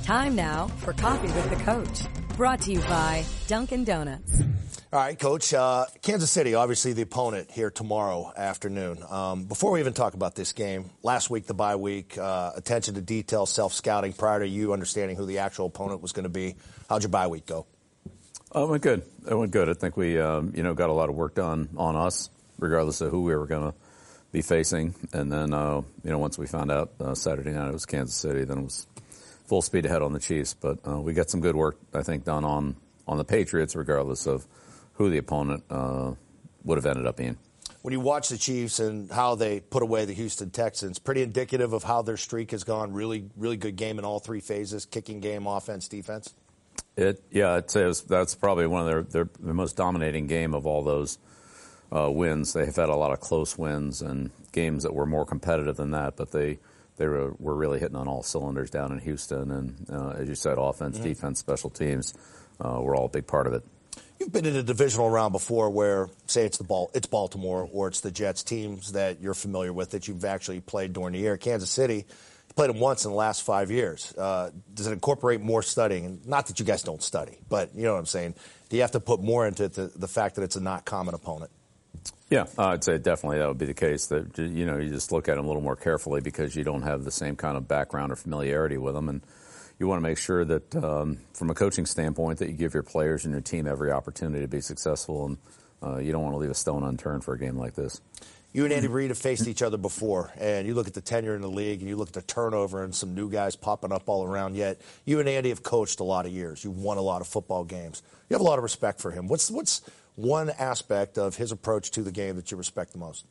Time now for Coffee with the Coach. Brought to you by Dunkin' Donuts. All right, Coach. Kansas City, obviously the opponent here tomorrow afternoon. Before we even talk about this game, last week, the bye week, attention to detail, self-scouting prior to you understanding who the actual opponent was going to be. How'd your bye week go? It went good. It went good. I think we, got a lot of work done on us, regardless of who we were going to be facing. And then, once we found out Saturday night it was Kansas City, then it was full speed ahead on the Chiefs. But we got some good work, I think, done on the Patriots, regardless of who the opponent would have ended up being. When you watch the Chiefs and how they put away the Houston Texans, pretty indicative of how their streak has gone. Really, really good game in all three phases: kicking game, offense, defense. I'd say that's probably one of their most dominating game of all those wins. They've had a lot of close wins and games that were more competitive than that, but they were really hitting on all cylinders down in Houston. And as you said, offense, defense, special teams were all a big part of it. You've been in a divisional round before where, say, it's Baltimore or it's the Jets, teams that you're familiar with that you've actually played during the year. Kansas City, you played them once in the last 5 years. Does it incorporate more studying? And not that you guys don't study, but you know what I'm saying. Do you have to put more into the fact that it's a not common opponent? Yeah, I'd say definitely that would be the case. That you just look at them a little more carefully because you don't have the same kind of background or familiarity with them, and you want to make sure that, from a coaching standpoint, that you give your players and your team every opportunity to be successful, and you don't want to leave a stone unturned for a game like this. You and Andy Reid have faced each other before, and you look at the tenure in the league, and you look at the turnover and some new guys popping up all around, yet you and Andy have coached a lot of years. You've won a lot of football games. You have a lot of respect for him. What's one aspect of his approach to the game that you respect the most?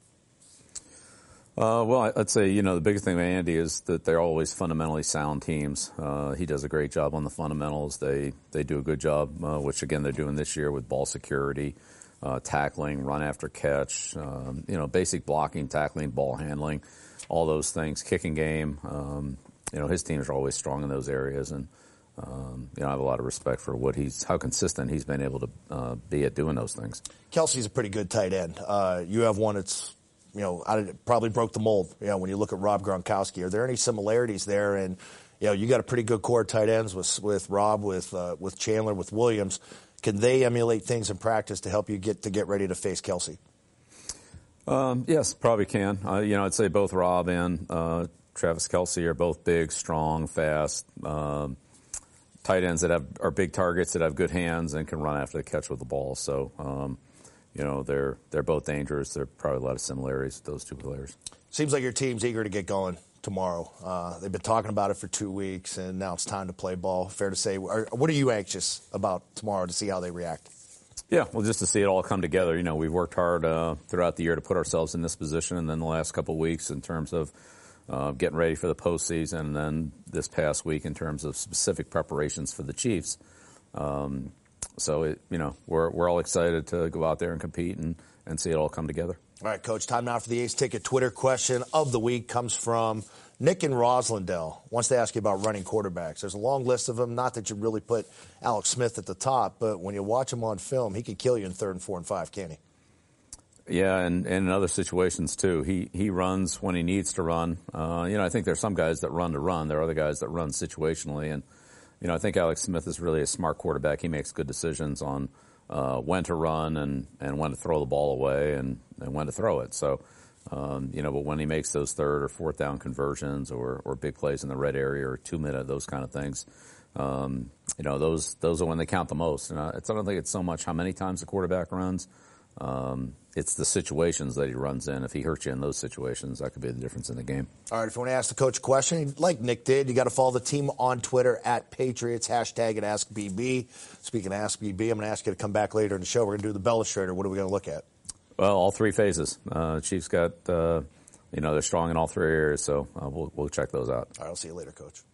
Well, I'd say, the biggest thing with Andy is that they're always fundamentally sound teams. He does a great job on the fundamentals. They do a good job, which, again, they're doing this year with ball security, tackling, run after catch, basic blocking, tackling, ball handling, all those things, kicking game. His teams are always strong in those areas. And, I have a lot of respect for how consistent he's been able to be at doing those things. Kelce's a pretty good tight end. You have one that's probably broke the mold, when you look at Rob Gronkowski. Are there any similarities there? And, you got a pretty good core of tight ends with Rob, with Chandler, with Williams. Can they emulate things in practice to help you get ready to face Kelce? Yes, probably can. I'd say both Rob and Travis Kelce are both big, strong, fast, tight ends that are big targets, that have good hands and can run after the catch with the ball. So, they're both dangerous. There are probably a lot of similarities with those two players. Seems like your team's eager to get going tomorrow. They've been talking about it for 2 weeks, and now it's time to play ball. Fair to say. What are you anxious about tomorrow to see how they react? Yeah, well, just to see it all come together. We've worked hard throughout the year to put ourselves in this position, and then the last couple of weeks in terms of getting ready for the postseason, and then this past week in terms of specific preparations for the Chiefs. So, we're all excited to go out there and compete and see it all come together. All right, Coach, time now for the Ace Ticket Twitter question of the week. Comes from Nick in Roslindale. Wants to ask you about running quarterbacks. There's a long list of them. Not that you really put Alex Smith at the top, but when you watch him on film, he can kill you in 3rd and 4 and 5, can't he? Yeah, and in other situations, too. He runs when he needs to run. I think there's some guys that run to run. There are other guys that run situationally. And, I think Alex Smith is really a smart quarterback. He makes good decisions on when to run and when to throw the ball away and when to throw it. So, but when he makes those 3rd or 4th down conversions or big plays in the red area or 2-minute, those kind of things, those are when they count the most. And I don't think it's so much how many times the quarterback runs. It's the situations that he runs in. If he hurts you in those situations, that could be the difference in the game. All right, if you want to ask the coach a question, like Nick did, you got to follow the team on Twitter @Patriots, #AskBB. Speaking of Ask BB, I'm going to ask you to come back later in the show. We're going to do the Bellustrator. What are we going to look at? Well, all three phases. Chiefs got, they're strong in all three areas, so we'll check those out. All right, I'll see you later, Coach.